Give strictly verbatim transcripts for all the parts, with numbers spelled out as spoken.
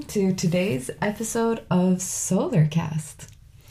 to today's episode of Solarcast.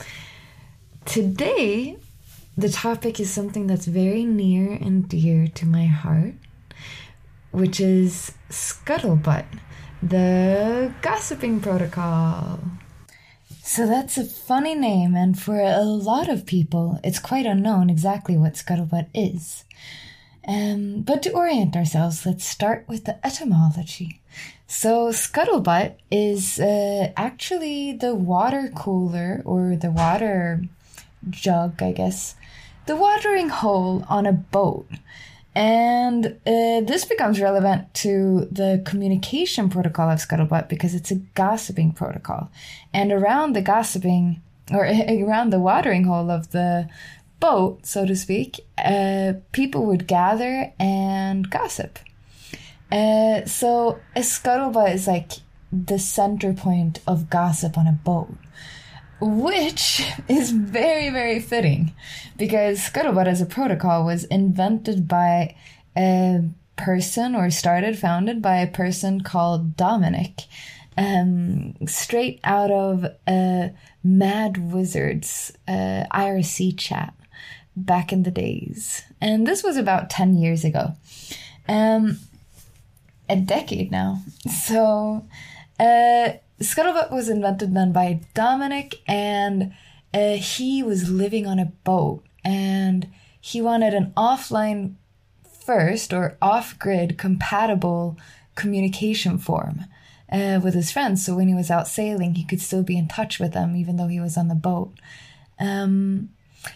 Today, the topic is something that's very near and dear to my heart, which is Scuttlebutt, the gossiping protocol. So that's a funny name, and for a lot of people, it's quite unknown exactly what Scuttlebutt is. Um, but to orient ourselves, let's start with the etymology. So Scuttlebutt is uh, actually the water cooler, or the water jug, I guess, the watering hole on a boat. And uh, this becomes relevant to the communication protocol of Scuttlebutt because it's a gossiping protocol. And around the gossiping, or around the watering hole of the boat, so to speak, uh, people would gather and gossip. Uh, so a scuttlebutt is like the center point of gossip on a boat, which is very, very fitting because scuttlebutt as a protocol was invented by a person, or started, founded by a person called Dominic, um, straight out of uh, Mad Wizards uh, I R C chat back in the days. And this was about ten years ago. Um, a decade now. So, uh, Scuttlebutt was invented then by Dominic, and uh, he was living on a boat, and he wanted an offline first, or off-grid compatible communication form uh, with his friends. So when he was out sailing, he could still be in touch with them, even though he was on the boat. Um,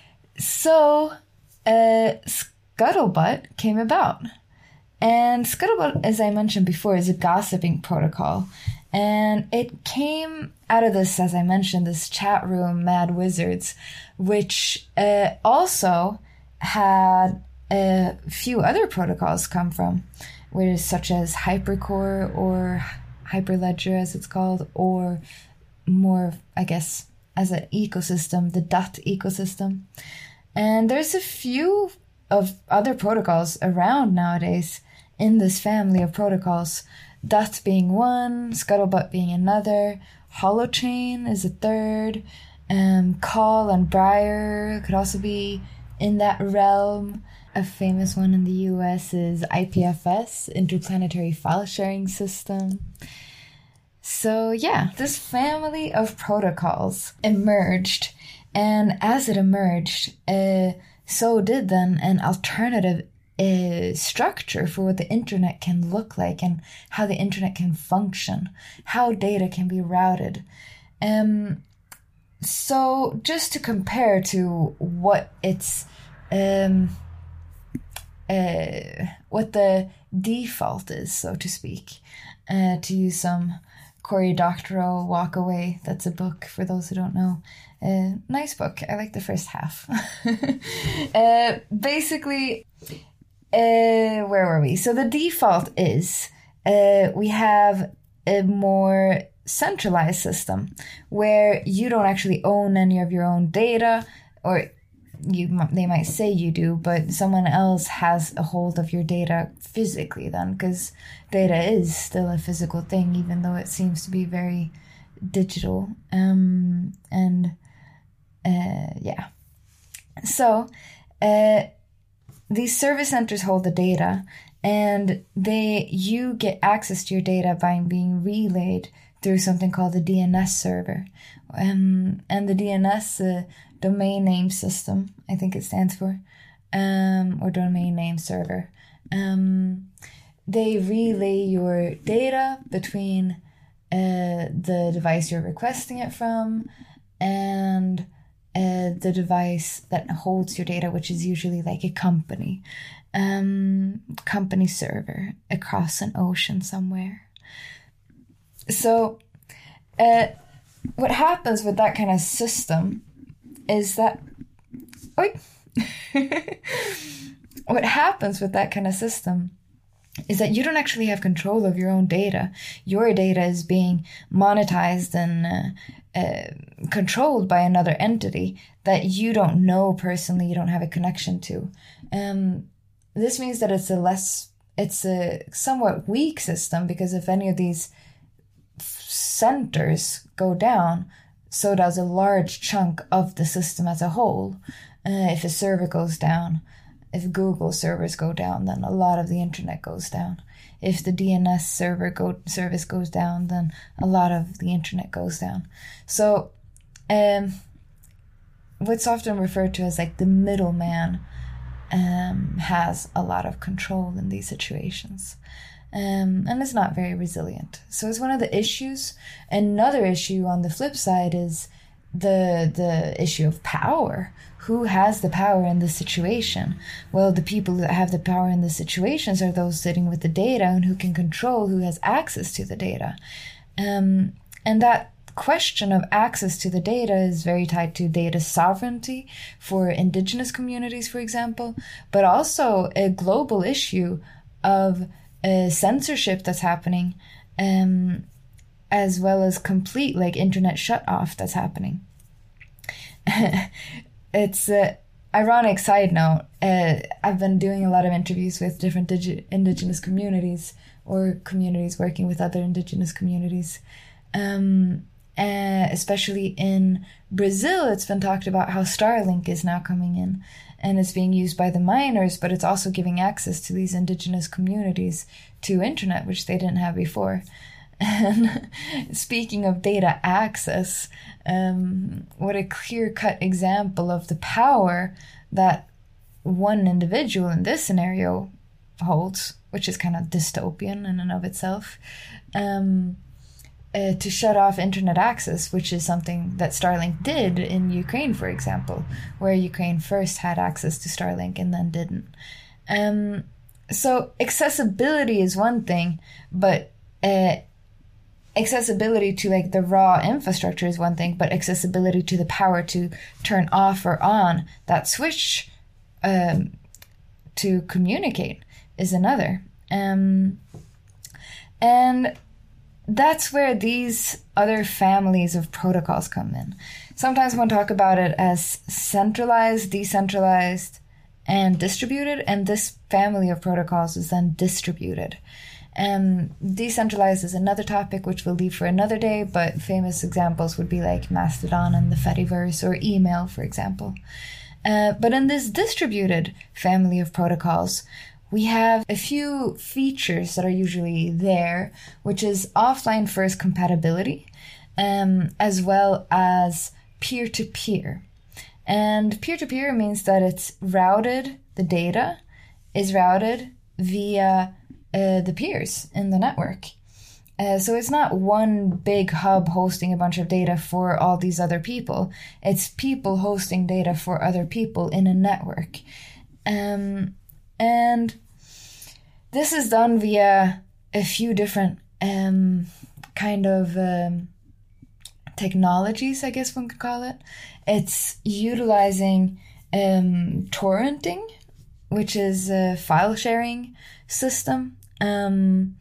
so, uh, Scuttlebutt came about. And Scuttlebutt, as I mentioned before, is a gossiping protocol. And it came out of this, as I mentioned, this chat room, Mad Wizards, which uh, also had a few other protocols come from, which such as Hypercore, or Hyperledger as it's called, or more, I guess, as an ecosystem, the Dot ecosystem. And there's a few of other protocols around nowadays in this family of protocols, Dot being one, Scuttlebutt being another, Holochain is a third, um, Call and Briar could also be in that realm. A famous one in the U S is I P F S, Interplanetary File Sharing System. So yeah, this family of protocols emerged, and as it emerged, uh, so did then an alternative uh, structure for what the internet can look like and how the internet can function, how data can be routed. Um, so just to compare to what it's, um, uh, what the default is, so to speak, uh, to use some Cory Doctorow Walk Away. That's a book for those who don't know. Uh, nice book. I like the first half. uh, basically, uh, where were we? So the default is uh, we have a more centralized system where you don't actually own any of your own data, or you they might say you do, but someone else has a hold of your data physically then, because data is still a physical thing, even though it seems to be very digital. Um, and uh, yeah. So uh, these service centers hold the data, and they you get access to your data by being relayed through something called the D N S server. Um, and the D N S, uh, domain name system, I think it stands for, um, or domain name server. Um, they relay your data between uh, the device you're requesting it from and uh, the device that holds your data, which is usually like a company, um, company server across an ocean somewhere. So uh, what happens with that kind of system is that, oi, what happens with that kind of system is that you don't actually have control of your own data. Your data is being monetized and uh, uh, controlled by another entity that you don't know personally, you don't have a connection to. Um, this means that it's a less, it's a somewhat weak system, because if any of these centers go down, so does a large chunk of the system as a whole. Uh, if a server goes down, if Google servers go down, then a lot of the internet goes down. If the D N S server go, service goes down, then a lot of the internet goes down. So um, what's often referred to as like the middleman um, has a lot of control in these situations. Um, and it's not very resilient. So it's one of the issues. Another issue on the flip side is the the issue of power. Who has the power in this situation? Well, the people that have the power in the situations are those sitting with the data and who can control who has access to the data. Um, and that question of access to the data is very tied to data sovereignty for indigenous communities, for example, but also a global issue of uh, censorship that's happening, um, as well as complete like internet shut off that's happening. It's an ironic side note. Uh, I've been doing a lot of interviews with different digi- indigenous communities or communities working with other indigenous communities. Um, uh, especially in Brazil, it's been talked about how Starlink is now coming in and it's being used by the miners, but it's also giving access to these indigenous communities to internet, which they didn't have before. And speaking of data access, um, what a clear-cut example of the power that one individual in this scenario holds, which is kind of dystopian in and of itself, um, uh, to shut off internet access, which is something that Starlink did in Ukraine, for example, where Ukraine first had access to Starlink and then didn't. Um, so accessibility is one thing, but uh, accessibility to like the raw infrastructure is one thing, but accessibility to the power to turn off or on that switch um, to communicate is another. Um, and that's where these other families of protocols come in. Sometimes one talk about it as centralized, decentralized, and distributed, and this family of protocols is then distributed. Um, decentralized is another topic which we'll leave for another day, but famous examples would be like Mastodon and the Fediverse, or email, for example. Uh, but in this distributed family of protocols, we have a few features that are usually there, which is offline first compatibility, um, as well as peer-to-peer. And peer-to-peer means that it's routed, the data is routed via Uh, the peers in the network. Uh, so it's not one big hub hosting a bunch of data for all these other people. It's people hosting data for other people in a network. Um, and this is done via a few different um, kind of um, technologies, I guess one could call it. It's utilizing um, torrenting, which is a file sharing system. Um,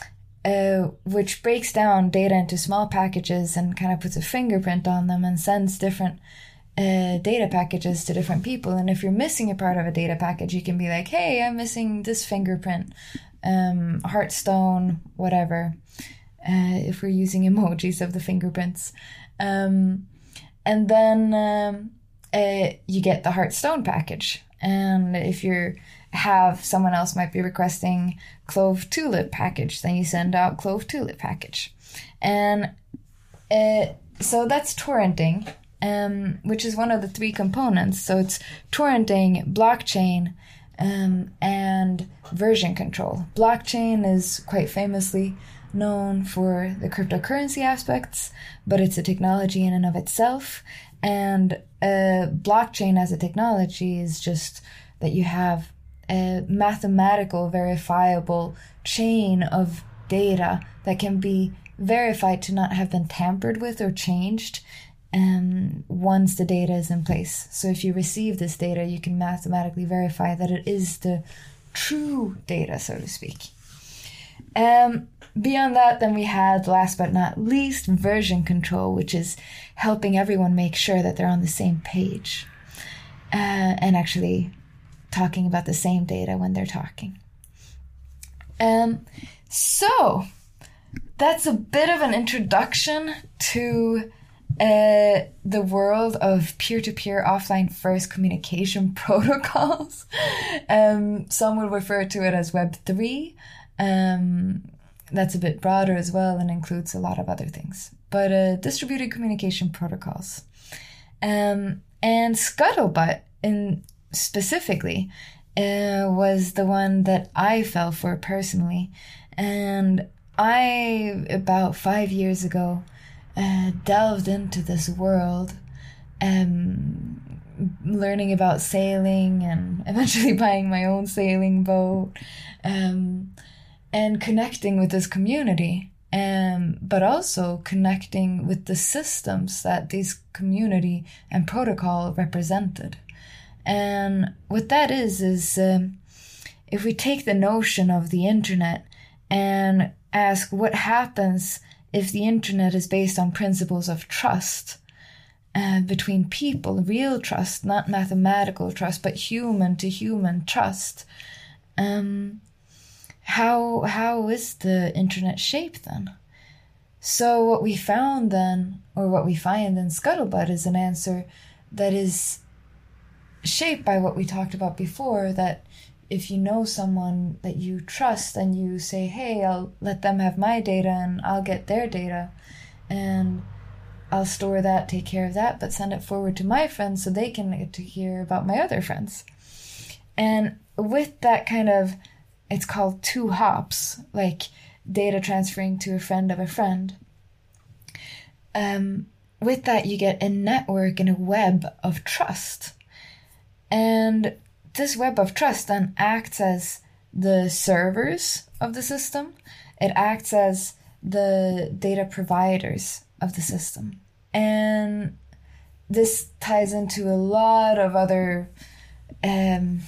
uh, which breaks down data into small packages and kind of puts a fingerprint on them and sends different uh, data packages to different people. And if you're missing a part of a data package, you can be like, hey, I'm missing this fingerprint, um, Hearthstone, whatever, uh, if we're using emojis of the fingerprints. Um, and then um, uh, you get the Hearthstone package. And if you're have someone else might be requesting Clove Tulip package, then you send out Clove Tulip package. And uh, so that's torrenting, um, which is one of the three components. So it's torrenting, blockchain, um, and version control. Blockchain is quite famously known for the cryptocurrency aspects, but it's a technology in and of itself. And uh, blockchain as a technology is just that you have a mathematical, verifiable chain of data that can be verified to not have been tampered with or changed um, once the data is in place. So if you receive this data, you can mathematically verify that it is the true data, so to speak. Um, beyond that, then we had, last but not least, version control, which is helping everyone make sure that they're on the same page uh, and actually talking about the same data when they're talking. Um, so, that's a bit of an introduction to uh, the world of peer-to-peer offline first communication protocols. um, some will refer to it as Web three. Um, that's a bit broader as well and includes a lot of other things. But uh, distributed communication protocols. Um, and Scuttlebutt in specifically uh, was the one that I fell for personally. And I, about five years ago, uh, delved into this world, um, learning about sailing and eventually buying my own sailing boat, um, and connecting with this community, um, but also connecting with the systems that this community and protocol represented. And what that is, is um, if we take the notion of the internet and ask what happens if the internet is based on principles of trust uh, between people, real trust, not mathematical trust, but human to human trust, um, how how is the internet shaped then? So what we found then, or what we find in Scuttlebutt, is an answer that is shaped by what we talked about before, that if you know someone that you trust and you say, hey, I'll let them have my data and I'll get their data and I'll store that, take care of that, but send it forward to my friends so they can get to hear about my other friends. And with that kind of, it's called two hops, like data transferring to a friend of a friend. Um, with that, you get a network and a web of trust. And this web of trust then acts as the servers of the system. It acts as the data providers of the system. And this ties into a lot of other um,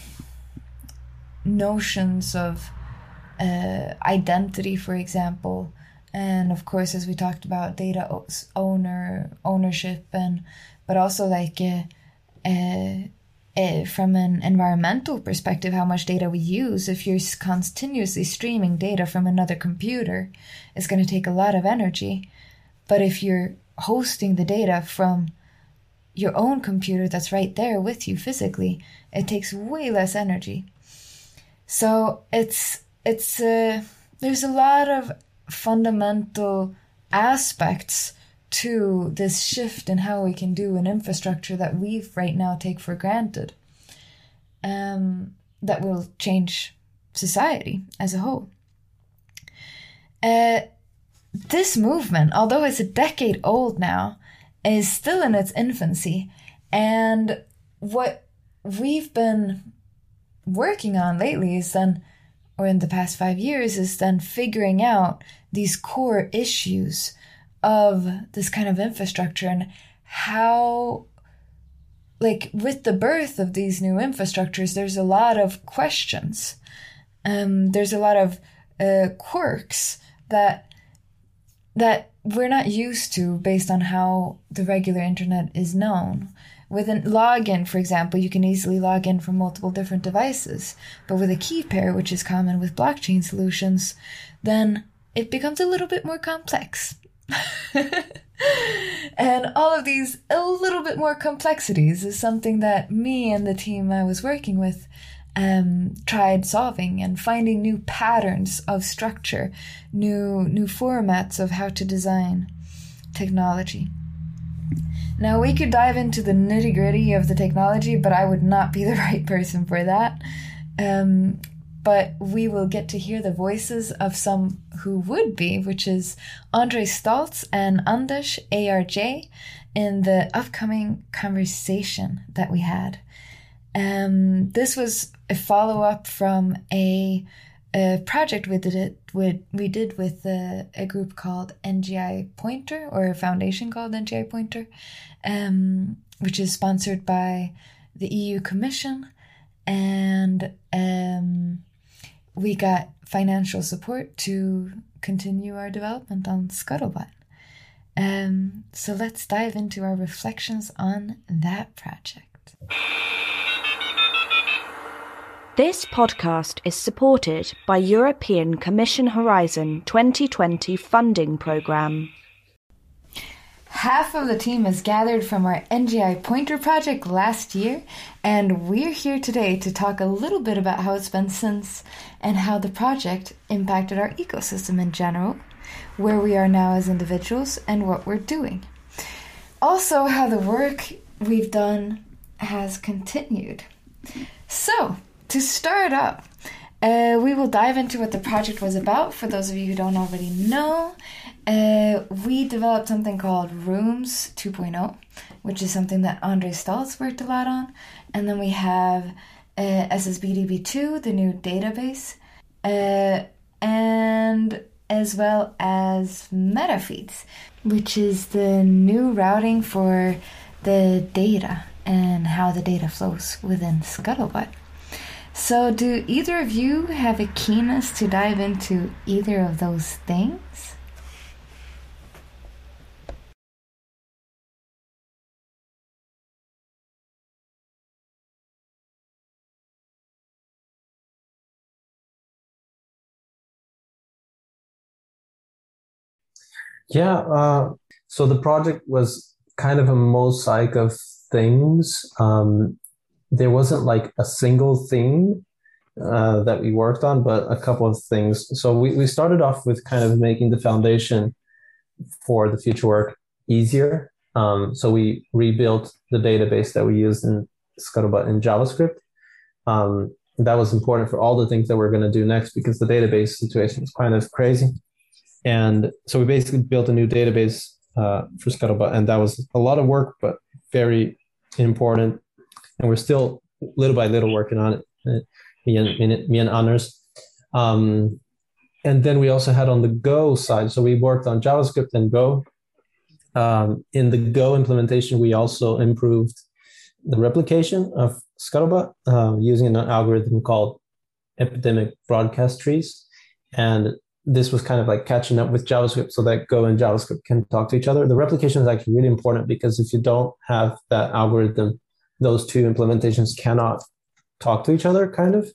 notions of uh, identity, for example. And of course, as we talked about, data owner, ownership, and but also like uh, uh, Uh, from an environmental perspective, how much data we use. If you're continuously streaming data from another computer, it's going to take a lot of energy. But if you're hosting the data from your own computer that's right there with you physically, it takes way less energy. So it's it's uh, there's a lot of fundamental aspects to this shift in how we can do an infrastructure that we right now take for granted, um, that will change society as a whole. Uh, this movement, although it's a decade old now, is still in its infancy. And what we've been working on lately is then, or in the past five years, is then figuring out these core issues of this kind of infrastructure and how, like, with the birth of these new infrastructures, there's a lot of questions. Um, there's a lot of uh, quirks that that we're not used to based on how the regular internet is known. With a login, for example, you can easily log in from multiple different devices. But with a key pair, which is common with blockchain solutions, then it becomes a little bit more complex. And all of these a little bit more complexities is something that me and the team I was working with um, tried solving and finding new patterns of structure, new new formats of how to design technology. Now, we could dive into the nitty-gritty of the technology, but I would not be the right person for that. Um, But we will get to hear the voices of some who would be, which is Andre Staltz and Anders A R J, in the upcoming conversation that we had. Um, this was a follow-up from a, a project we did, it with, we did with a, a group called N G I Pointer, or a foundation called N G I Pointer, um, which is sponsored by the E U Commission. And um, we got financial support to continue our development on Scuttlebutt. Um, so let's dive into our reflections on that project. This podcast is supported by European Commission Horizon twenty twenty funding programme. Half of the team is gathered from our N G I Pointer project last year, and we're here today to talk a little bit about how it's been since and how the project impacted our ecosystem in general, where we are now as individuals, and what we're doing. Also, how the work we've done has continued. So, to start up, uh, we will dive into what the project was about. For those of you who don't already know, uh, we developed something called Rooms two point oh, which is something that Andre Staltz worked a lot on. And then we have uh, S S B D B two, the new database, uh, and as well as Metafeeds, which is the new routing for the data and how the data flows within Scuttlebutt. So do either of you have a keenness to dive into either of those things? Yeah, uh, so the project was kind of a mosaic of things. Um, there wasn't like a single thing uh, that we worked on, but a couple of things. So we, we started off with kind of making the foundation for the future work easier. Um, so we rebuilt the database that we used in Scuttlebutt in JavaScript. Um, that was important for all the things that we're going to do next because the database situation is kind of crazy. And so we basically built a new database uh, for Scuttlebutt, and that was a lot of work, but very important. And we're still little by little working on it, uh, me and me, me and Anders. Um, and then we also had on the Go side, so we worked on JavaScript and Go. Um, in the Go implementation, we also improved the replication of Scuttlebutt uh, using an algorithm called epidemic broadcast trees. And this was kind of like catching up with JavaScript so that Go and JavaScript can talk to each other. The replication is actually really important because if you don't have that algorithm, those two implementations cannot talk to each other, kind of.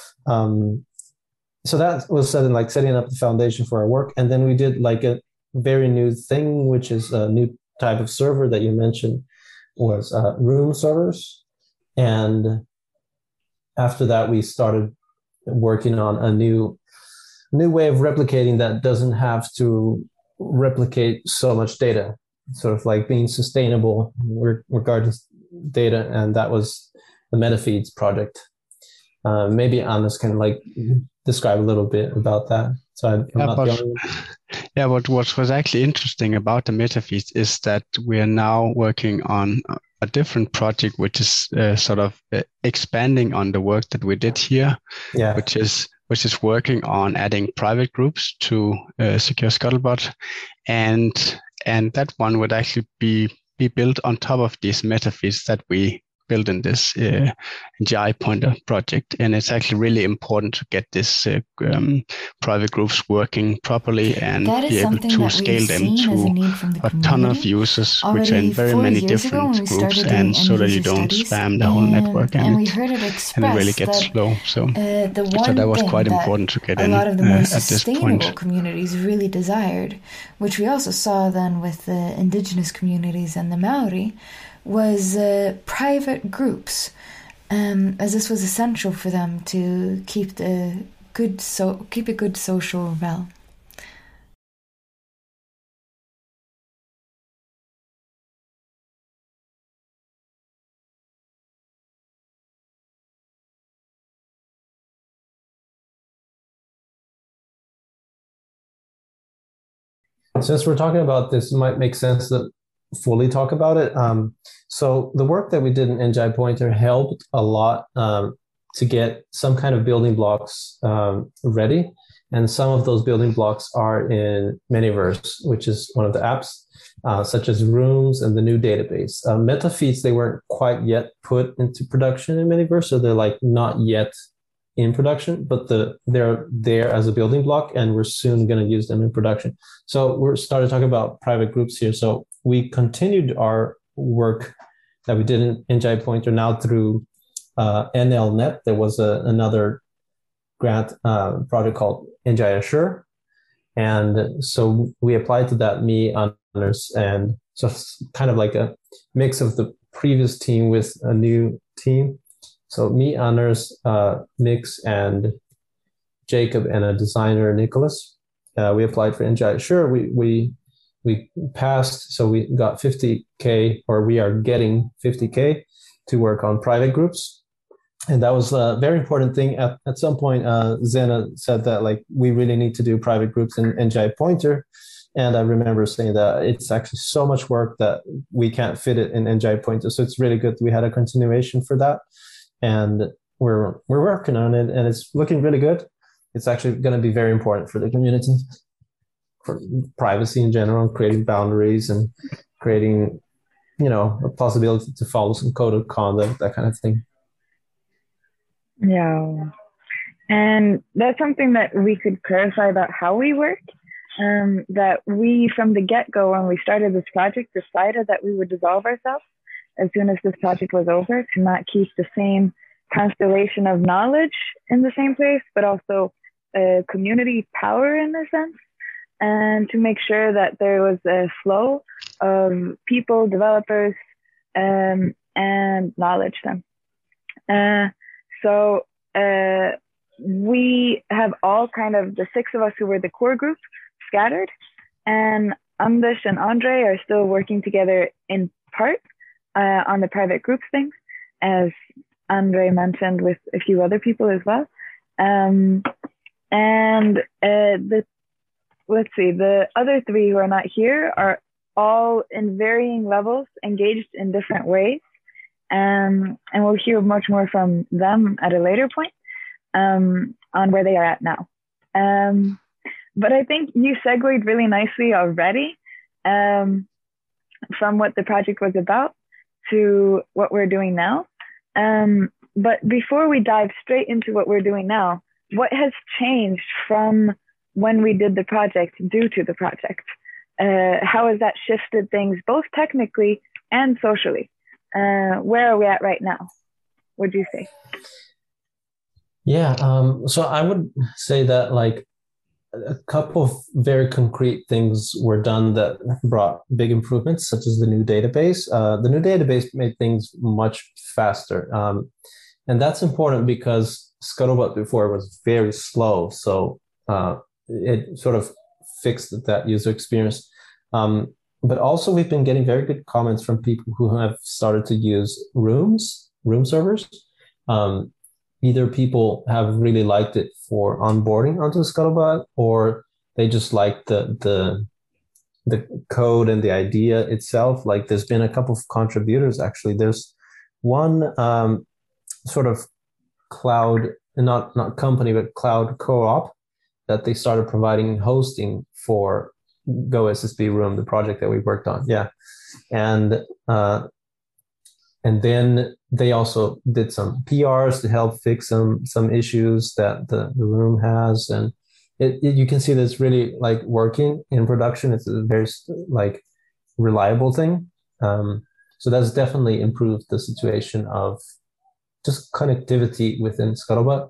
Um, so that was setting, like setting up the foundation for our work. And then we did like a very new thing, which is a new type of server that you mentioned was uh, room servers. And after that, we started working on a new new way of replicating that doesn't have to replicate so much data, sort of like being sustainable regarding data. And that was the Metafeeds project. Uh, maybe Anders can like describe a little bit about that. So I'm yeah, not but, the only one. Yeah, what, what was actually interesting about the Metafeeds is that we are now working on a different project, which is uh, sort of uh, expanding on the work that we did here, yeah. which is which is working on adding private groups to uh, Secure Scuttlebutt. And and that one would actually be, be built on top of these Metafeeds that we built in this uh, N G I Pointer project. And it's actually really important to get this uh, um, private groups working properly and be able to scale them to a ton of users, which are in very many different groups, and so that you don't spam the whole network and, and, it, we heard it expressed and it really gets that, slow. So, uh, the one so that was thing quite that important to get a in lot of the uh, more at this sustainable point. communities really desired, which we also saw then with the indigenous communities and the Maori, was uh, private groups, um, as this was essential for them to keep the good so keep a good social realm. Since we're talking about this, it might make sense to fully talk about it. Um, so the work that we did in N G I Pointer helped a lot um, to get some kind of building blocks um, ready. And some of those building blocks are in Manyverse, which is one of the apps, uh, such as Rooms and the new database. Uh, Metafeeds, they weren't quite yet put into production in Manyverse, so they're like not yet in production, but the they're there as a building block, and we're soon going to use them in production. So we're started talking about private groups here. So we continued our work that we did in N G I Pointer now through uh, N L Net, there was a, another grant uh, project called Enjai Assure. And so we applied to that, me, honors, and so it's kind of like a mix of the previous team with a new team. So me, honors, uh, Mix, and Jacob, and a designer, Nicholas. Uh, we applied for Enjai Assure. We we we passed, so we got fifty K, or we are getting fifty K to work on private groups. And that was a very important thing. At, at some point, uh, Zena said that like we really need to do private groups in Enjai Pointer. And I remember saying that it's actually so much work that we can't fit it in Enjai Pointer. So it's really good we had a continuation for that. And we're we're working on it, and it's looking really good. It's actually going to be very important for the community, for privacy in general, creating boundaries and creating, you know, a possibility to follow some code of conduct, that kind of thing. Yeah. And that's something that we could clarify about how we work. Um, that we, from the get-go, when we started this project, decided that we would dissolve ourselves as soon as this project was over, to not keep the same constellation of knowledge in the same place, but also uh, community power in a sense, and to make sure that there was a flow of people, developers, um, and knowledge then. Uh, So uh, we have all kind of, the six of us who were the core group, scattered, and Anders and Andre are still working together in part uh, on the private groups things, as Andre mentioned, with a few other people as well. Um, and uh, the let's see, the other three who are not here are all in varying levels, engaged in different ways. Um, and we'll hear much more from them at a later point um, on where they are at now. Um, but I think you segued really nicely already um, from what the project was about to what we're doing now. Um, but before we dive straight into what we're doing now, what has changed from when we did the project due to the project? Uh, how has that shifted things both technically and socially? Uh, where are we at right now, would you say? Yeah, um, so I would say that like a couple of very concrete things were done that brought big improvements, such as the new database. Uh, the new database made things much faster. Um, and that's important because Scuttlebutt before was very slow. So uh, it sort of fixed that user experience. Um, but also we've been getting very good comments from people who have started to use rooms, room servers. Um, either people have really liked it for onboarding onto Scuttlebutt, or they just like the, the, the code and the idea itself. Like there's been a couple of contributors, actually. There's one um, sort of cloud, not, not company, but cloud co-op that they started providing hosting for Go S S B Room, the project that we worked on. Yeah. And, uh, and then they also did some P Rs to help fix some, some issues that the, the room has. And it, it, you can see that it's really like working in production. It's a very like reliable thing. Um, so that's definitely improved the situation of just connectivity within Scuttlebutt.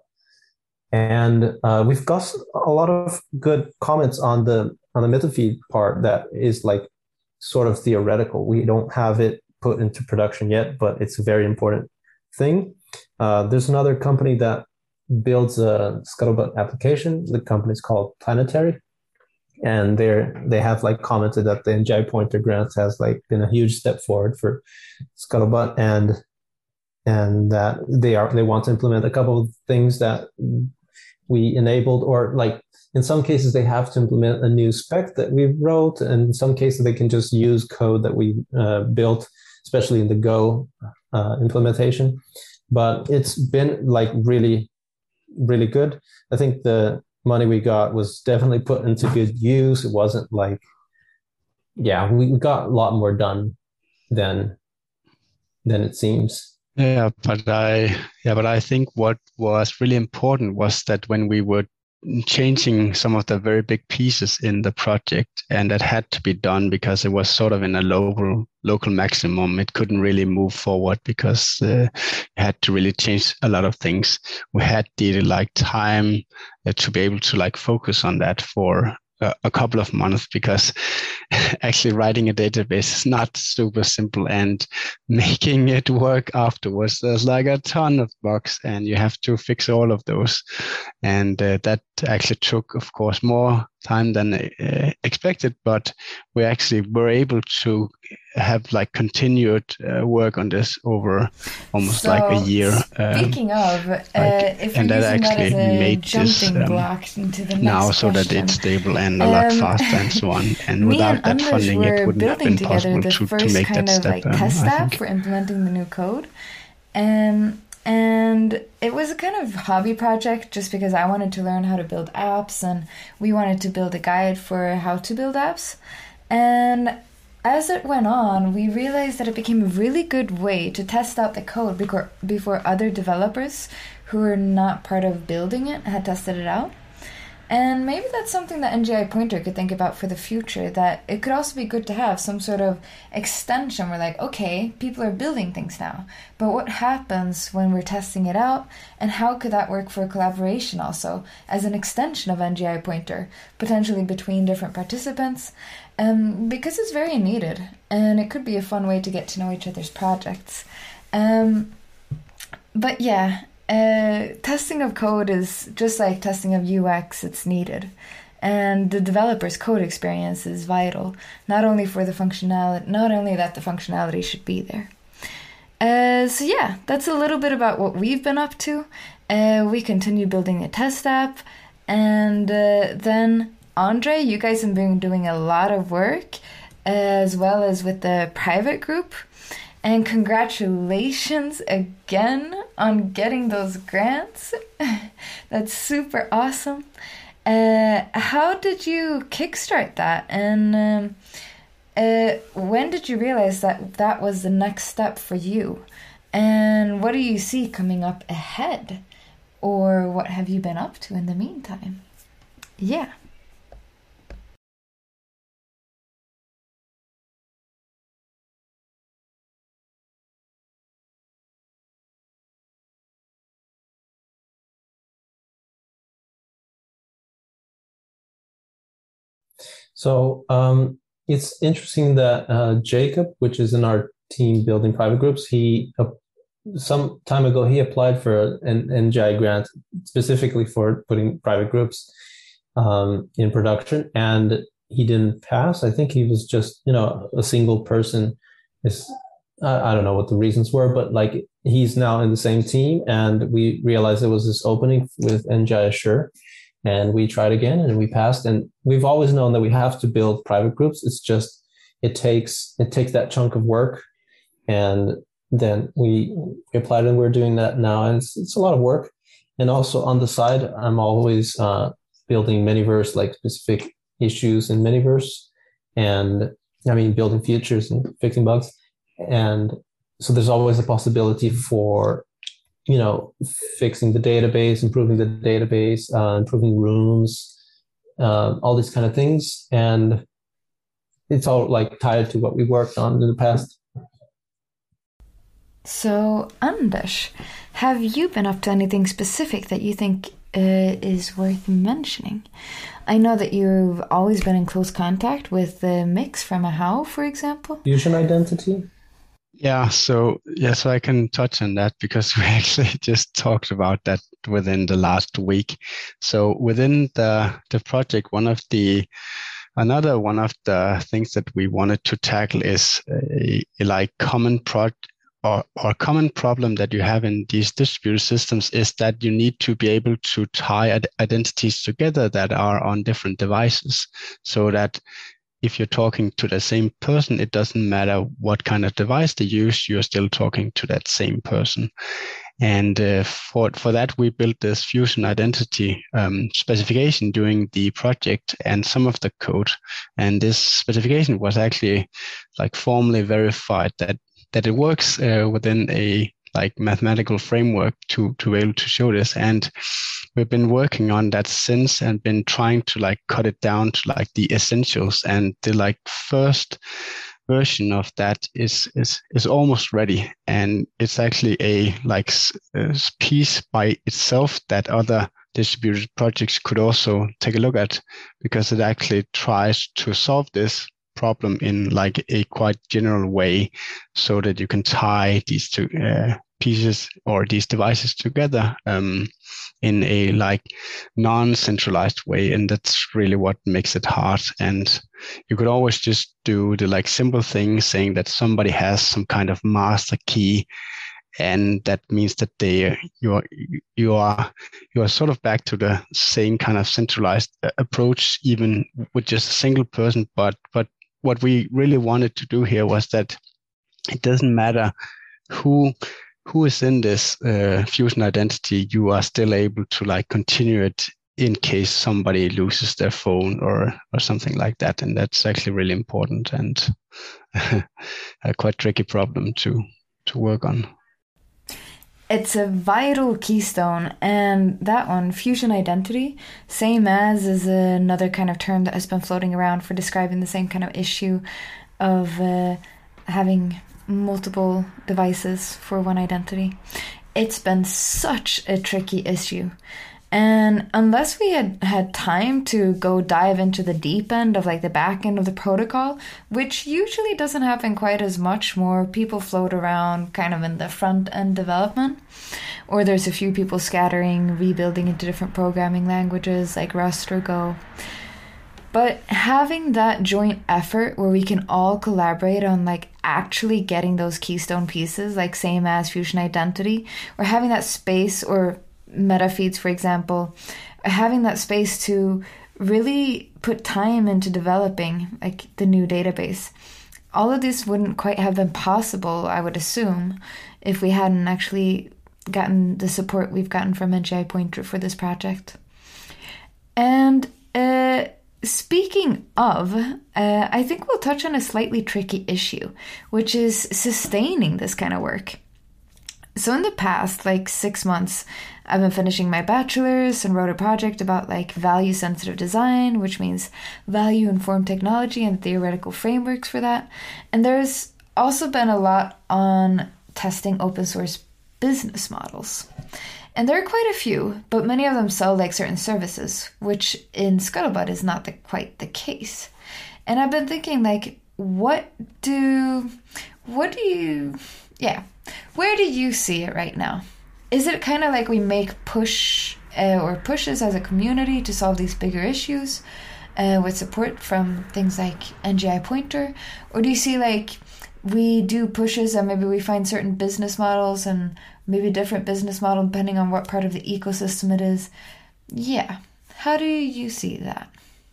And uh, we've got a lot of good comments on the on the MetaFeed part that is like sort of theoretical. We don't have it put into production yet, but it's a very important thing. Uh, there's another company that builds a Scuttlebutt application. The company is called Planetary, and they're they have like commented that the Enjai Pointer grant has like been a huge step forward for Scuttlebutt, and and that they are they want to implement a couple of things that we enabled, or like in some cases they have to implement a new spec that we wrote, and in some cases they can just use code that we uh, built, especially in the Go uh, implementation. But it's been like really, really good. I think the money we got was definitely put into good use. It wasn't like, yeah, we got a lot more done than than it seems. Yeah, but I yeah, but I think what was really important was that when we were changing some of the very big pieces in the project, and that had to be done because it was sort of in a local local maximum. It couldn't really move forward because uh, you had to really change a lot of things. We had the like time uh, to be able to like focus on that for a, a couple of months, because actually writing a database is not super simple, and making it work afterwards, there's like a ton of bugs and you have to fix all of those. And uh, that actually took, of course, more time than uh, expected, but we actually were able to have like continued uh, work on this over almost So, like a year. Speaking of, uh, if you're and that using that actually as a made jumping this, um, block into the next now so question, that it's stable and a lot Um, faster and so on. And me without and that Anders funding, it were wouldn't have building been together possible the to, to first make kind that of step. like um, test I app think. for implementing the new code. Um, and it was a kind of hobby project just because I wanted to learn how to build apps and we wanted to build a guide for how to build apps. And as it went on, we realized that it became a really good way to test out the code before, before other developers who were not part of building it had tested it out. And maybe that's something that N G I Pointer could think about for the future, that it could also be good to have some sort of extension where like, okay, people are building things now, but what happens when we're testing it out, and how could that work for collaboration also as an extension of N G I Pointer, potentially between different participants, um, because it's very needed and it could be a fun way to get to know each other's projects. Um, but yeah, Uh, testing of code is just like testing of U X, it's needed. And the developer's code experience is vital, not only for the functionality, not only that the functionality should be there. Uh, so yeah, that's a little bit about what we've been up to. Uh, we continue building a test app, and uh, then Andre, you guys have been doing a lot of work, as well as with the private group. And congratulations again on getting those grants. That's super awesome. Uh, how did you kickstart that? And um, uh, when did you realize that that was the next step for you? And what do you see coming up ahead? Or what have you been up to in the meantime? Yeah. So um, it's interesting that uh, Jacob, which is in our team building private groups, he uh, some time ago he applied for an N G I grant specifically for putting private groups um, in production, and he didn't pass. I think he was just, you know, a single person. Is I, I don't know what the reasons were, but like he's now in the same team, and we realized there was this opening with N G I Assure. And we tried again and we passed. And we've always known that we have to build private groups. It's just, it takes, it takes that chunk of work. And then we, we applied and we're doing that now. And it's, it's a lot of work. And also on the side, I'm always uh, building Manyverse, like specific issues in Manyverse. And I mean, building features and fixing bugs. And so there's always a possibility for, you know, fixing the database, improving the database, uh, improving rooms, uh, all these kind of things. And it's all like tied to what we worked on in the past. So, Anders, have you been up to anything specific that you think uh, is worth mentioning? I know that you've always been in close contact with the Mix from Ahau, for example. Fusion identity? Yeah, so yeah, so I can touch on that because we actually just talked about that within the last week. So within the the project, one of the another one of the things that we wanted to tackle is a, a like common prod or or common problem that you have in these distributed systems is that you need to be able to tie ad- identities together that are on different devices, so that if you're talking to the same person, it doesn't matter what kind of device they use, you're still talking to that same person. And uh, for for that, we built this Fusion identity um, specification during the project and some of the code. And this specification was actually like formally verified that that it works uh, within a like mathematical framework to to be able to show this. And we've been working on that since and been trying to like cut it down to like the essentials, and the like first version of that is is is almost ready, and it's actually a like a piece by itself that other distributed projects could also take a look at, because it actually tries to solve this problem in like a quite general way, so that you can tie these two uh, pieces or these devices together um, in a like non-centralized way. And that's really what makes it hard. And you could always just do the like simple thing, saying that somebody has some kind of master key, and that means that they you are you are you are sort of back to the same kind of centralized approach, even with just a single person. But but what we really wanted to do here was that it doesn't matter who who is in this uh, Fusion identity, you are still able to like continue it in case somebody loses their phone or or something like that. And that's actually really important and a quite tricky problem to to work on. It's a vital keystone, and that one, Fusion identity, same as is another kind of term that has been floating around for describing the same kind of issue of uh, having multiple devices for one identity. It's been such a tricky issue. And unless we had had time to go dive into the deep end of like the back end of the protocol, which usually doesn't happen quite as much, more people float around kind of in the front end development, or there's a few people scattering, rebuilding into different programming languages like Rust or Go. But having that joint effort where we can all collaborate on like actually getting those keystone pieces, like same as Fusion identity, or having that space, or MetaFeeds, for example, having that space to really put time into developing like the new database. All of this wouldn't quite have been possible, I would assume, if we hadn't actually gotten the support we've gotten from N G I Pointer for this project. And uh, speaking of, uh, I think we'll touch on a slightly tricky issue, which is sustaining this kind of work. So in the past, like six months, I've been finishing my bachelor's and wrote a project about like value-sensitive design, which means value-informed technology and theoretical frameworks for that. And there's also been a lot on testing open source business models. And there are quite a few, but many of them sell like certain services, which in Scuttlebutt is not the, quite the case. And I've been thinking like, what do, what do you, yeah, where do you see it right now? Is it kind of like we make push uh, or pushes as a community to solve these bigger issues uh, with support from things like N G I Pointer? Or do you see like we do pushes and maybe we find certain business models and maybe a different business model depending on what part of the ecosystem it is? Yeah. How do you see that?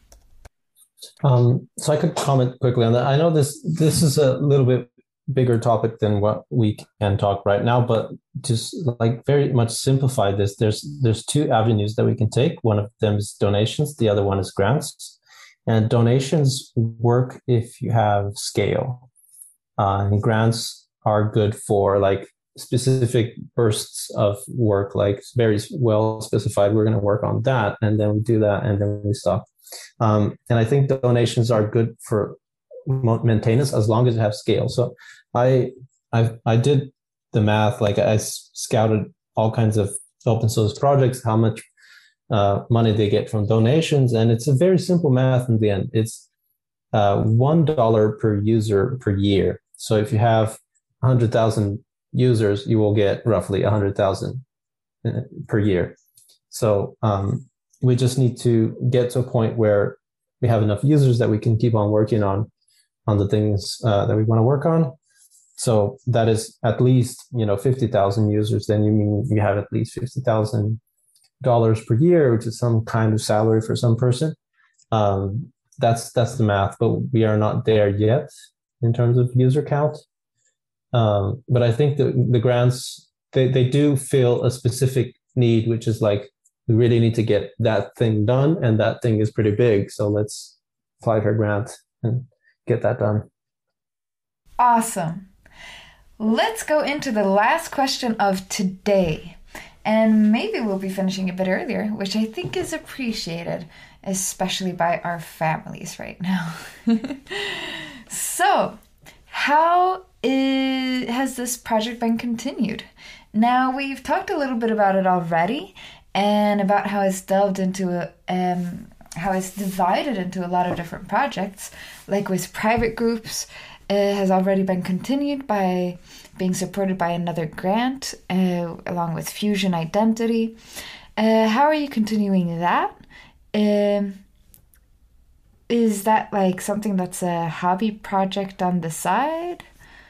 Um, so I could comment quickly on that. I know this this is a little bit bigger topic than what we can talk right now, but just like very much simplify this, there's there's two avenues that we can take. One of them is donations, the other one is grants. And donations work if you have scale, uh, and grants are good for like specific bursts of work, like very well specified, we're going to work on that, and then we do that, and then we stop. Um, and I think donations are good for maintenance as long as you have scale. So I I I did the math, like I scouted all kinds of open source projects, how much uh, money they get from donations, and it's a very simple math in the end. It's uh, one dollar per user per year. So if you have one hundred thousand users, you will get roughly one hundred thousand per year. So um, we just need to get to a point where we have enough users that we can keep on working on on the things uh, that we want to work on. So that is at least, you know, fifty thousand users. Then you mean you have at least fifty thousand dollars per year, which is some kind of salary for some person. Um, that's that's the math, but we are not there yet in terms of user count. Um, but I think the, the grants, they, they do fill a specific need, which is like, we really need to get that thing done, and that thing is pretty big. So let's apply for a grant and get that done. Awesome. Let's go into the last question of today. And maybe we'll be finishing a bit earlier, which I think is appreciated, especially by our families right now. So, how is, has this project been continued? Now, we've talked a little bit about it already, and about how it's delved into, a, um, how it's divided into a lot of different projects, like with private groups. It has already been continued by being supported by another grant, uh, along with Fusion Identity. Uh, how are you continuing that? Um, is that like something that's a hobby project on the side?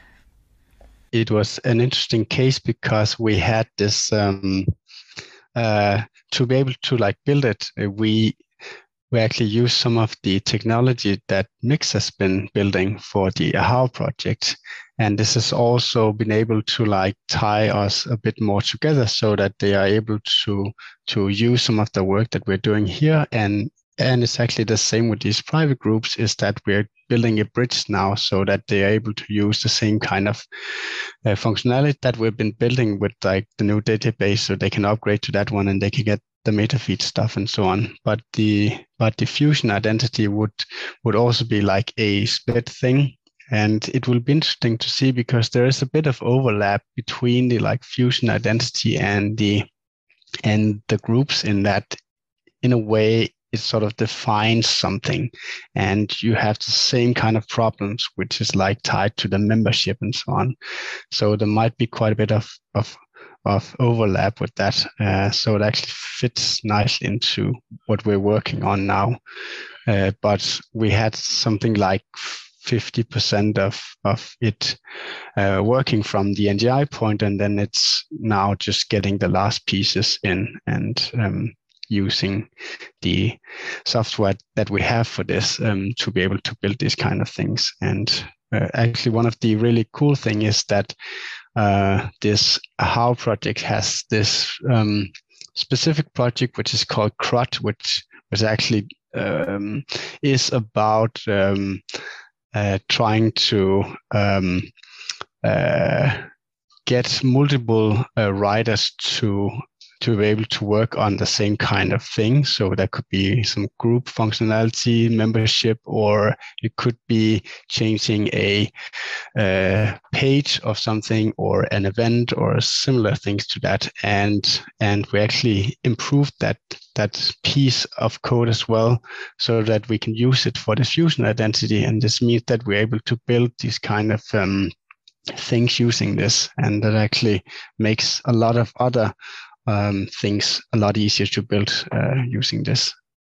It was an interesting case because we had this um, uh, to be able to like build it. We we actually used some of the technology that Mix has been building for the AHAO project, and this has also been able to like tie us a bit more together so that they are able to to use some of the work that we're doing here. And and it's actually the same with these private groups, is that we're building a bridge now so that they are able to use the same kind of uh, functionality that we've been building with like the new database, so they can upgrade to that one and they can get the MetaFeed stuff and so on. But the but the Fusion Identity would would also be like a split thing, and it will be interesting to see because there is a bit of overlap between the like Fusion Identity and the and the groups, in that in a way it sort of defines something, and you have the same kind of problems, which is like tied to the membership and so on. So there might be quite a bit of of of overlap with that. Uh, so it actually fits nicely into what we're working on now. Uh, but we had something like fifty percent of, of it uh, working from the N G I point, and then it's now just getting the last pieces in and um, using the software that we have for this um, to be able to build these kind of things. And uh, actually one of the really cool thing is that uh, this AHAO project has this um, specific project which is called C R U T, which was actually um, is about um, uh, trying to um, uh, get multiple uh, writers to to be able to work on the same kind of thing. So that could be some group functionality, membership, or it could be changing a uh, page of something or an event or similar things to that. And and we actually improved that that piece of code as well, so that we can use it for the Fusion Identity. And this means that we're able to build these kind of um, things using this, and that actually makes a lot of other Um, things a lot easier to build uh, using this.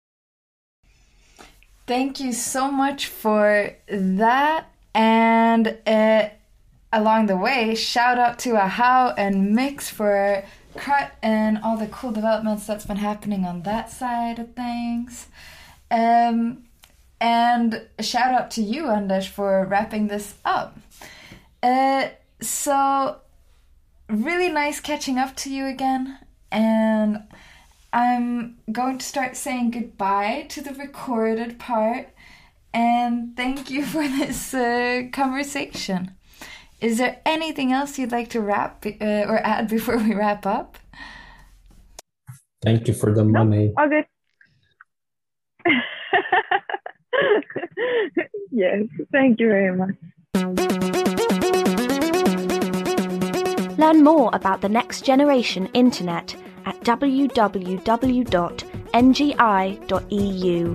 Thank you so much for that. And uh, along the way, shout out to AHAO and Mix for C R U T and all the cool developments that's been happening on that side of things. Um, and shout out to you, Anders, for wrapping this up. Uh, so... Really nice catching up to you again, and I'm going to start saying goodbye to the recorded part, and thank you for this uh, conversation. Is there anything else you'd like to wrap uh, or add before we wrap up? Thank you for the money. No, all good. Yes, thank you very much. Learn more about the Next Generation Internet at w w w dot n g i dot e u.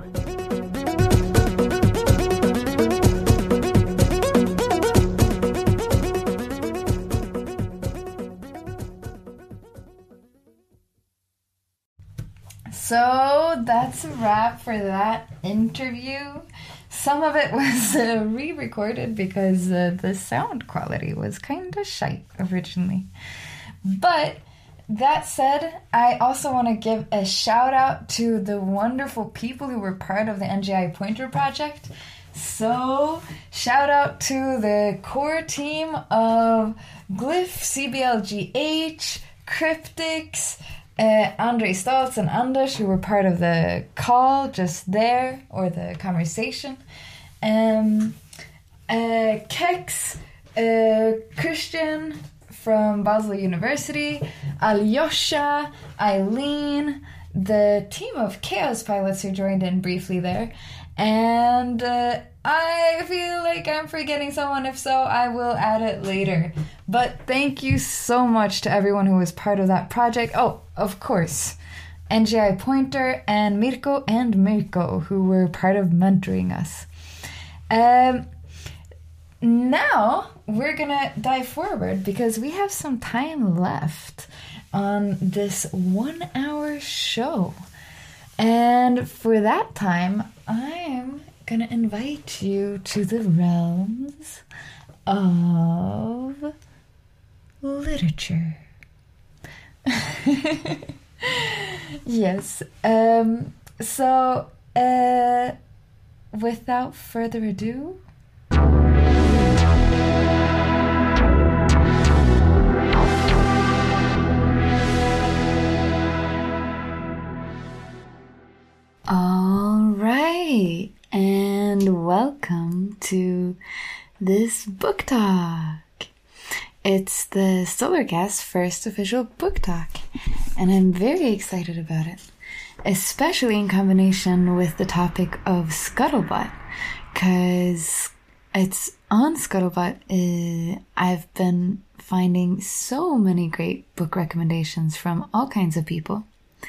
So that's a wrap for that interview. Some of it was uh, re-recorded because uh, the sound quality was kind of shite originally. But that said, I also want to give a shout out to the wonderful people who were part of the N G I Pointer project. So shout out to the core team of Glyph, C B L G H, Cryptics, Uh, Andre Stoltz and Anders, who were part of the call just there, or the conversation. Um, uh, Kex, uh, Christian, from Basel University, Alyosha, Eileen, the team of Chaos Pilots who joined in briefly there, and uh, I feel like I'm forgetting someone. If so, I will add it later. But thank you so much to everyone who was part of that project. Oh, of course, N G I Pointer and Mirko and Mirko, who were part of mentoring us. Um, now we're gonna dive forward because we have some time left on this one hour show. And for that time, I'm gonna invite you to the realms of literature. Yes. Um, so, uh, without further ado, all right, and welcome to this book talk. It's the Solarcast's first official book talk, and I'm very excited about it, especially in combination with the topic of Scuttlebutt, because it's on Scuttlebutt. Uh, I've been finding so many great book recommendations from all kinds of people.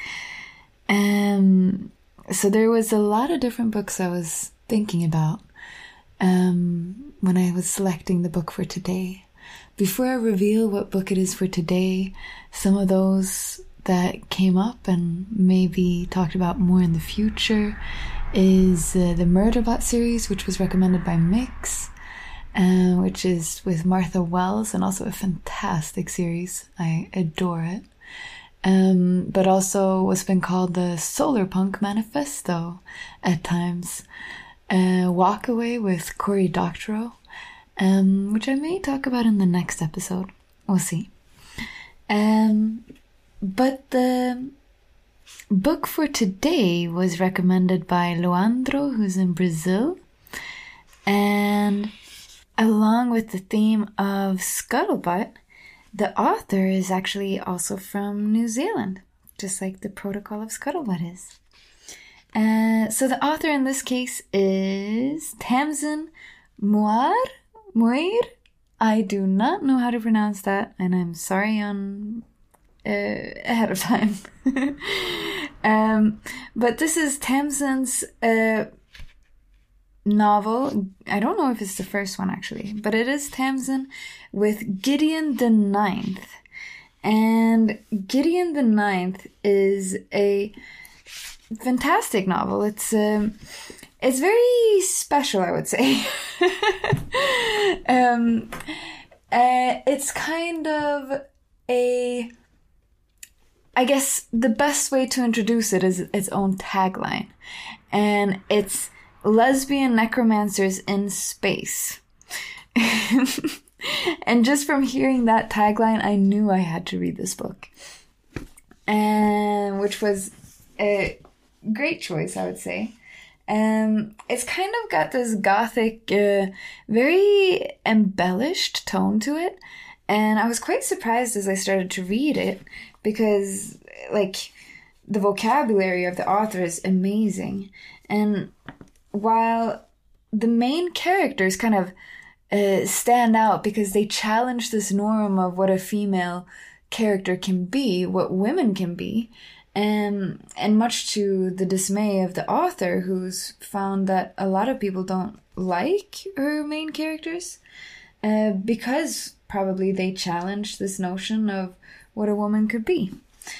Um, so there was a lot of different books I was thinking about um, when I was selecting the book for today. Before I reveal what book it is for today, some of those that came up and maybe talked about more in the future is uh, the Murderbot series, which was recommended by Mix, uh, which is with Martha Wells, and also a fantastic series. I adore it. Um, but also what's been called the Solarpunk Manifesto at times. Uh, Walk Away with Cory Doctorow. Um, which I may talk about in the next episode. We'll see. Um, but the book for today was recommended by Leandro, who's in Brazil. And along with the theme of Scuttlebutt, the author is actually also from New Zealand, just like the protocol of Scuttlebutt is. Uh, so the author in this case is Tamsin Muir. Muir? I do not know how to pronounce that, and I'm sorry on uh, ahead of time. um, but this is Tamsin's uh, novel. I don't know if it's the first one, actually, but it is Tamsin with Gideon the Ninth. And Gideon the Ninth is a fantastic novel. It's um, it's very special, I would say. um, uh, it's kind of a, I guess the best way to introduce it is its own tagline, and it's lesbian necromancers in space. And just from hearing that tagline, I knew I had to read this book, and which was a great choice, I would say. Um, it's kind of got this gothic, uh, very embellished tone to it, and I was quite surprised as I started to read it because, like, the vocabulary of the author is amazing, and while the main characters kind of uh, stand out because they challenge this norm of what a female character can be, what women can be. And, and much to the dismay of the author, who's found that a lot of people don't like her main characters, uh, because probably they challenge this notion of what a woman could be.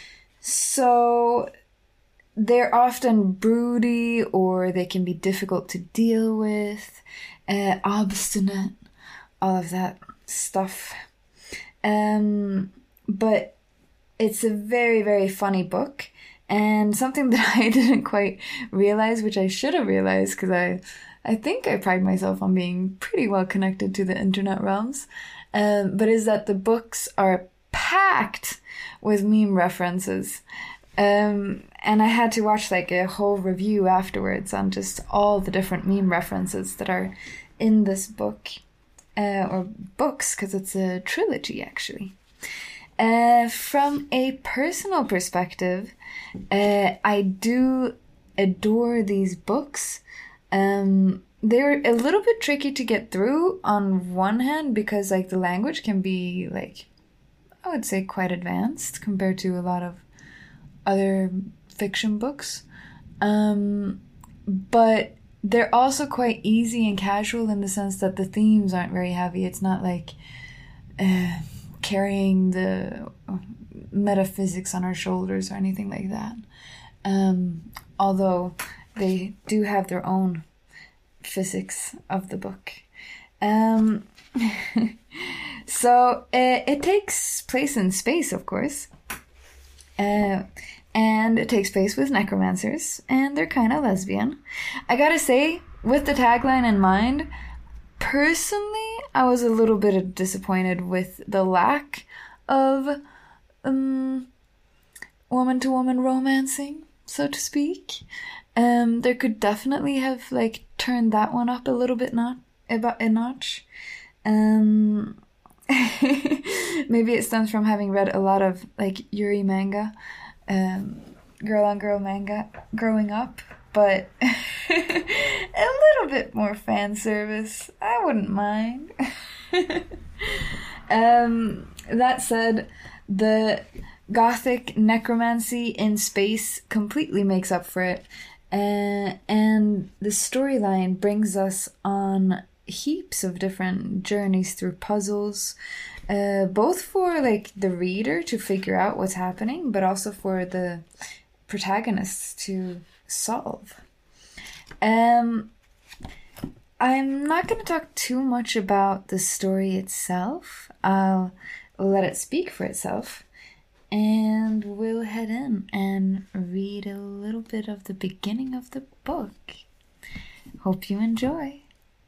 So they're often broody, or they can be difficult to deal with, uh, obstinate, all of that stuff. Um, but it's a very, very funny book, and something that I didn't quite realize, which I should have realized, because I, I think I pride myself on being pretty well connected to the internet realms, um, but is that the books are packed with meme references. Um, and I had to watch like a whole review afterwards on just all the different meme references that are in this book, uh, or books, because it's a trilogy, actually. Uh, from a personal perspective, uh, I do adore these books. Um, they're a little bit tricky to get through on one hand because like the language can be like, I would say quite advanced compared to a lot of other fiction books. Um, but they're also quite easy and casual in the sense that the themes aren't very heavy. It's not like uh, carrying the metaphysics on our shoulders or anything like that. Um, although they do have their own physics of the book. Um, so uh, it takes place in space, of course. Uh, and it takes place with necromancers, and they're kind of lesbian. I gotta say, with the tagline in mind, personally, I was a little bit disappointed with the lack of um, woman-to-woman romancing, so to speak. Um, there could definitely have like turned that one up a little bit, not about a notch. Um, maybe it stems from having read a lot of like Yuri manga, um, girl on girl manga growing up, but a little bit more fan service. I wouldn't mind. um, that said, the gothic necromancy in space completely makes up for it. Uh, and the storyline brings us on heaps of different journeys through puzzles, uh, both for like the reader to figure out what's happening, but also for the protagonists to solve. Um, I'm not going to talk too much about the story itself. I'll let it speak for itself. And we'll head in and read a little bit of the beginning of the book. Hope you enjoy.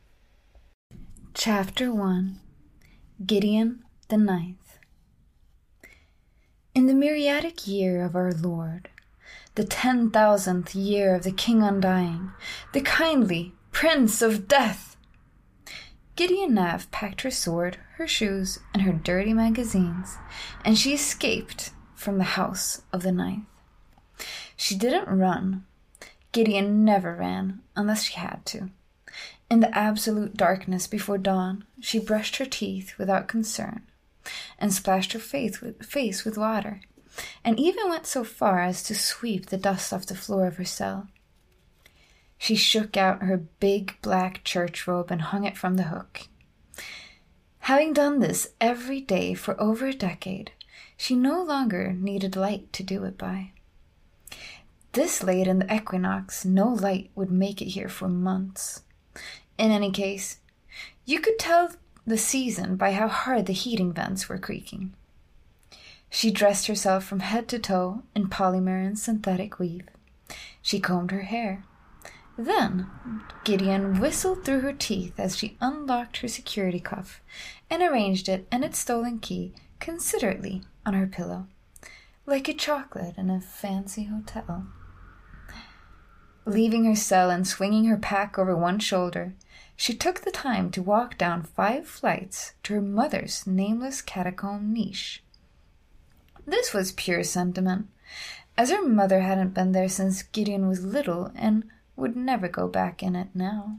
Chapter one. Gideon the Ninth. In the myriadic year of our Lord, the ten thousandth year of the King Undying, the kindly Prince of Death, Gideon Nav packed her sword, her shoes, and her dirty magazines, and she escaped from the house of the Ninth. She didn't run. Gideon never ran, unless she had to. In the absolute darkness before dawn, she brushed her teeth without concern, and splashed her face with, face with water, and even went so far as to sweep the dust off the floor of her cell. She shook out her big black church robe and hung it from the hook. Having done this every day for over a decade, she no longer needed light to do it by. This late in the equinox, no light would make it here for months. In any case, you could tell the season by how hard the heating vents were creaking. She dressed herself from head to toe in polymer and synthetic weave. She combed her hair. Then Gideon whistled through her teeth as she unlocked her security cuff and arranged it and its stolen key considerately on her pillow, like a chocolate in a fancy hotel. Leaving her cell and swinging her pack over one shoulder, she took the time to walk down five flights to her mother's nameless catacomb niche. This was pure sentiment, as her mother hadn't been there since Gideon was little and would never go back in it now.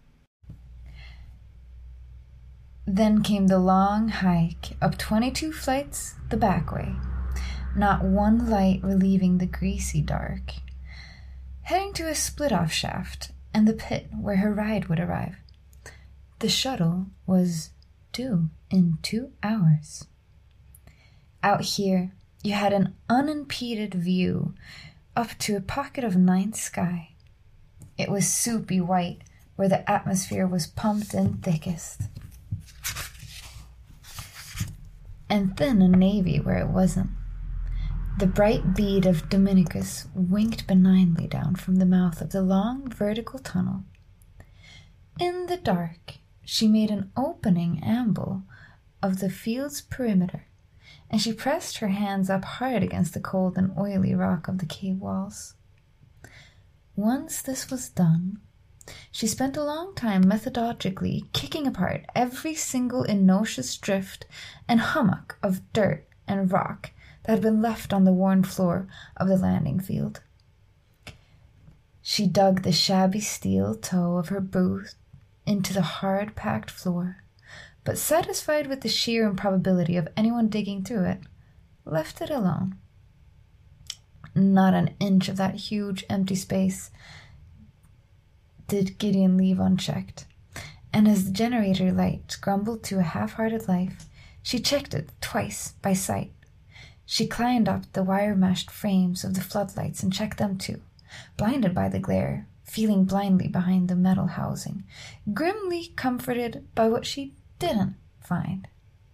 Then came the long hike up twenty-two flights the back way, not one light relieving the greasy dark, heading to a split-off shaft and the pit where her ride would arrive. The shuttle was due in two hours. Out here, you had an unimpeded view up to a pocket of night sky. It was soupy white where the atmosphere was pumped in thickest, and thin and navy where it wasn't. The bright bead of Dominicus winked benignly down from the mouth of the long vertical tunnel. In the dark, she made an opening amble of the field's perimeter, and she pressed her hands up hard against the cold and oily rock of the cave walls. Once this was done, she spent a long time methodologically kicking apart every single innocuous drift and hummock of dirt and rock that had been left on the worn floor of the landing field. She dug the shabby steel toe of her boot into the hard packed floor, but satisfied with the sheer improbability of anyone digging through it, left it alone. Not an inch of that huge empty space did Gideon leave unchecked, and as the generator light grumbled to a half-hearted life, she checked it twice by sight. She climbed up the wire-meshed frames of the floodlights and checked them too, blinded by the glare, feeling blindly behind the metal housing, grimly comforted by what she didn't find.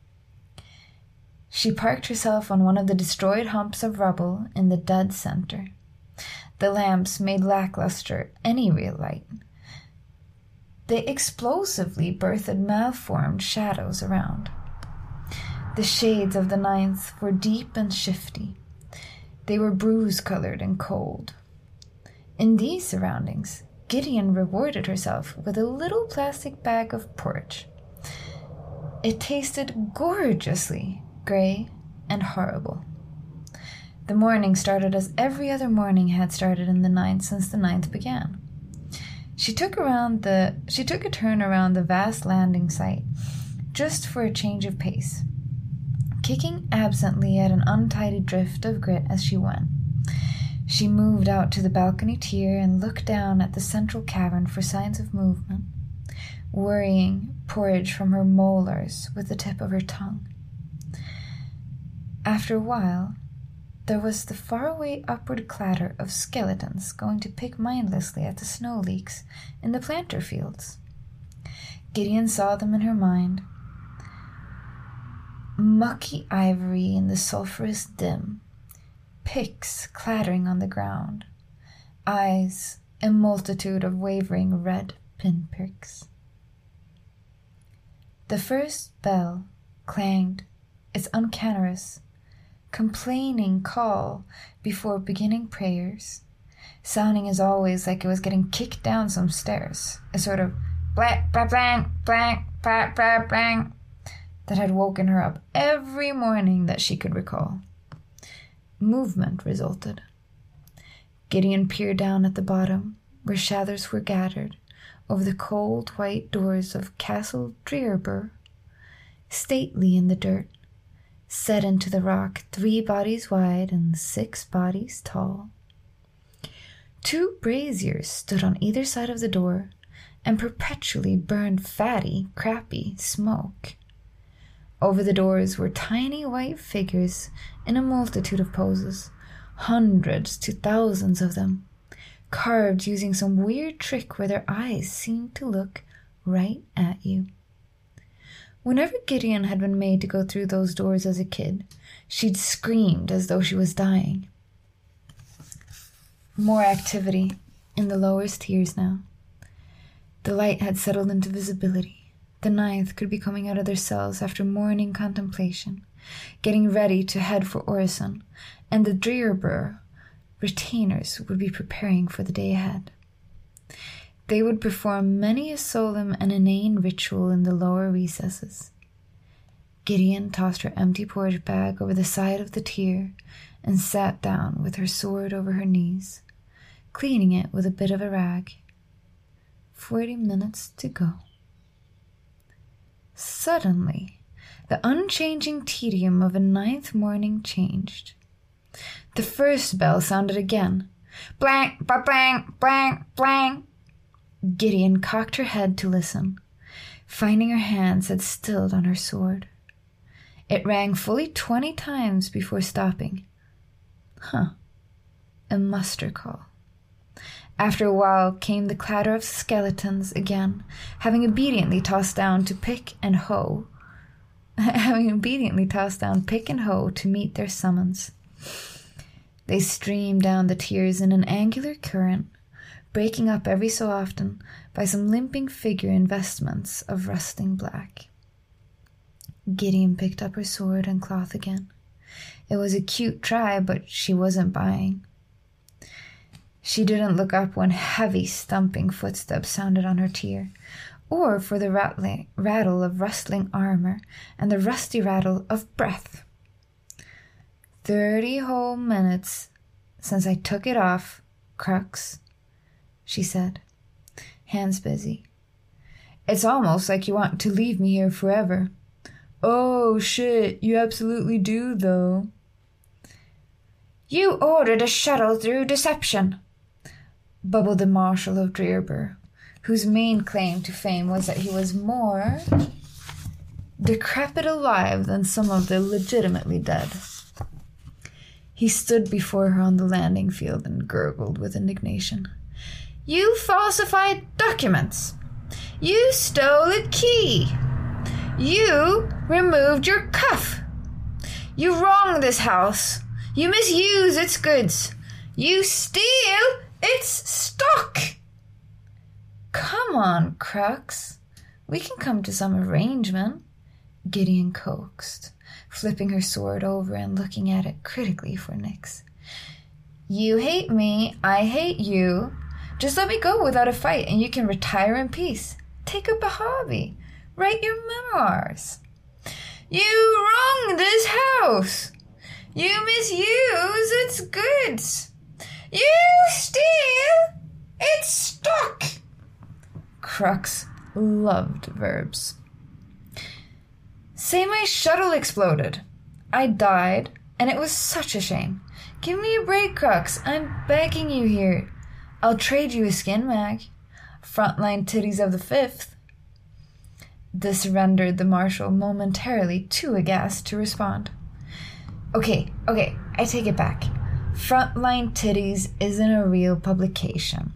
She parked herself on one of the destroyed humps of rubble in the dead center. The lamps made lackluster any real light. They explosively birthed malformed shadows around. The shades of the ninth were deep and shifty. They were bruise-colored and cold. In these surroundings, Gideon rewarded herself with a little plastic bag of porridge. It tasted gorgeously gray and horrible. The morning started as every other morning had started in the ninth since the ninth began. She took around the she took a turn around the vast landing site, just for a change of pace, kicking absently at an untidy drift of grit as she went. She moved out to the balcony tier and looked down at the central cavern for signs of movement, worrying porridge from her molars with the tip of her tongue. After a while, there was the faraway upward clatter of skeletons going to pick mindlessly at the snow leaks in the planter fields. Gideon saw them in her mind. Mucky ivory in the sulphurous dim, picks clattering on the ground, eyes a multitude of wavering red pinpricks. The first bell clanged its uncannerous, complaining call before beginning prayers, sounding as always like it was getting kicked down some stairs, a sort of blank, blank, blank, blank, blank, blank, blank, that had woken her up every morning that she could recall. Movement resulted. Gideon peered down at the bottom, where shadows were gathered over the cold white doors of Castle Drearber, stately in the dirt, set into the rock, three bodies wide and six bodies tall. Two braziers stood on either side of the door and perpetually burned fatty, crappy smoke. Over the doors were tiny white figures in a multitude of poses, hundreds to thousands of them, carved using some weird trick where their eyes seemed to look right at you. Whenever Gideon had been made to go through those doors as a kid, she'd screamed as though she was dying. More activity in the lowest tiers now. The light had settled into visibility. The ninth could be coming out of their cells after morning contemplation, getting ready to head for Orison, and the Drearber retainers would be preparing for the day ahead. They would perform many a solemn and inane ritual in the lower recesses. Gideon tossed her empty porridge bag over the side of the tier and sat down with her sword over her knees, cleaning it with a bit of a rag. Forty minutes to go. Suddenly, the unchanging tedium of a ninth morning changed. The first bell sounded again. Blank, ba-blank, blank, blank. Gideon cocked her head to listen, finding her hands had stilled on her sword. It rang fully twenty times before stopping. Huh. A muster call. After a while came the clatter of skeletons again, having obediently tossed down to pick and hoe, having obediently tossed down pick and hoe to meet their summons. They streamed down the tiers in an angular current, breaking up every so often by some limping figure in vestments of rusting black. Gideon picked up her sword and cloth again. It was a cute try, but she wasn't buying. She didn't look up when heavy, stumping footsteps sounded on her tier, or for the rattling, rattle of rustling armor and the rusty rattle of breath. Thirty whole minutes since I took it off, Crux, she said, hands busy. It's almost like you want to leave me here forever. Oh, shit, you absolutely do, though. You ordered a shuttle through deception, bubbled the Marshal of Drearber, whose main claim to fame was that he was more decrepit alive than some of the legitimately dead. He stood before her on the landing field and gurgled with indignation. You falsified documents. You stole a key. You removed your cuff. You wrong this house. You misuse its goods. You steal its stock. Come on, Crux. We can come to some arrangement, Gideon coaxed, flipping her sword over and looking at it critically for Nyx. You hate me, I hate you. Just let me go without a fight and you can retire in peace. Take up a hobby. Write your memoirs. You wrong this house. You misuse its goods. You steal its stock. Crux loved verbs. Say my shuttle exploded. I died, and it was such a shame. Give me a break, Crux. I'm begging you here. I'll trade you a skin mag. Frontline titties of the fifth. This rendered the Marshal momentarily too aghast to respond. Okay, okay, I take it back. Frontline Titties isn't a real publication.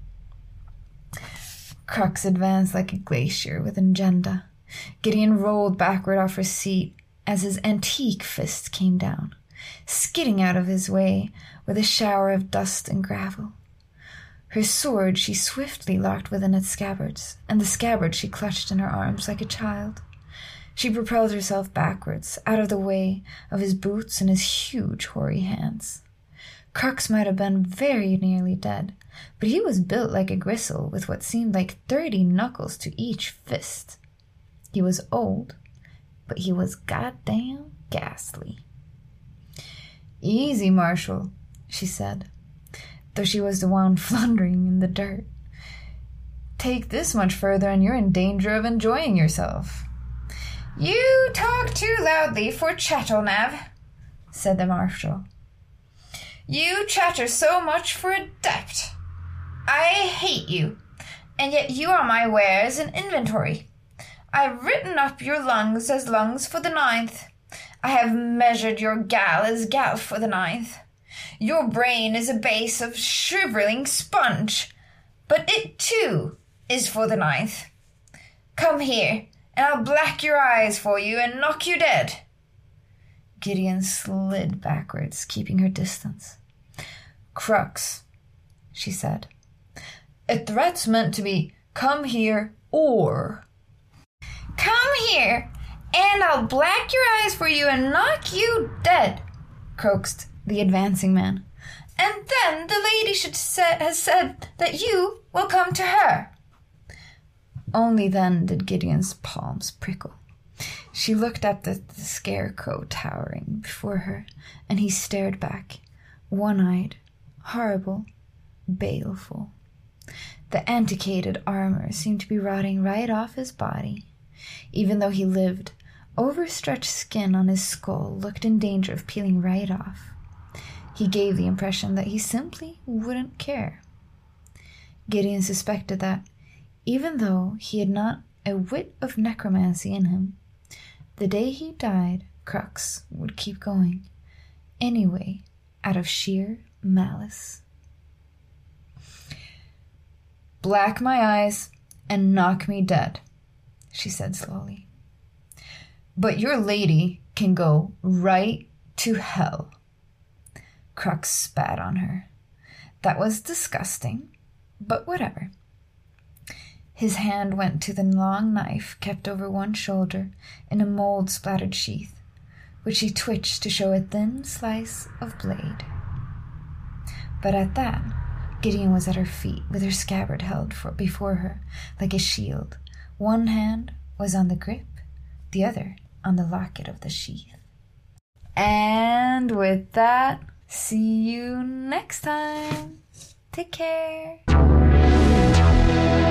Crux advanced like a glacier with agenda. Gideon rolled backward off her seat as his antique fist came down, skidding out of his way with a shower of dust and gravel. Her sword she swiftly locked within its scabbards, and the scabbard she clutched in her arms like a child. She propelled herself backwards, out of the way of his boots and his huge hoary hands. Crux might have been very nearly dead, but he was built like a gristle with what seemed like thirty knuckles to each fist. He was old, but he was goddamn ghastly. Easy, Marshal, she said, though she was the one floundering in the dirt. Take this much further and you're in danger of enjoying yourself. You talk too loudly for Chattelnav, said the Marshal. You chatter so much for a debt. I hate you, and yet you are my wares in inventory. I've written up your lungs as lungs for the ninth. I have measured your gal as gal for the ninth. Your brain is a base of shriveling sponge, but it too is for the ninth. Come here, and I'll black your eyes for you and knock you dead. Gideon slid backwards, keeping her distance. Crux, she said. A threat's meant to be, come here, or... Come here, and I'll black your eyes for you and knock you dead, coaxed the advancing man. And then the lady should say, has said that you will come to her. Only then did Gideon's palms prickle. She looked at the, the scarecrow towering before her, and he stared back, one-eyed, horrible, baleful. The antiquated armor seemed to be rotting right off his body. Even though he lived, overstretched skin on his skull looked in danger of peeling right off. He gave the impression that he simply wouldn't care. Gideon suspected that, even though he had not a whit of necromancy in him, the day he died, Crux would keep going, anyway, out of sheer malice. Black my eyes and knock me dead, she said slowly. But your lady can go right to hell. Crux spat on her. That was disgusting, but whatever. His hand went to the long knife kept over one shoulder in a mold-splattered sheath, which he twitched to show a thin slice of blade. But at that, Gideon was at her feet, with her scabbard held for, before her like a shield. One hand was on the grip, the other on the locket of the sheath. And And with that, see you next time. Take care.